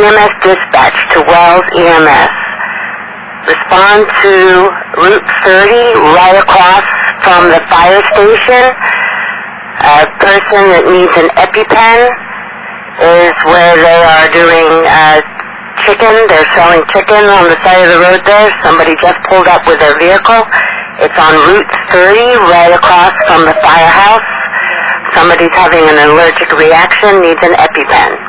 EMS dispatch to Wells EMS. Respond to Route 30 right across from the fire station. A person that needs an EpiPen is where they are doing chicken. They're selling chicken on the side of the road there. Somebody just pulled up with their vehicle. It's on Route 30 right across from the firehouse. Somebody's having an allergic reaction, needs an EpiPen.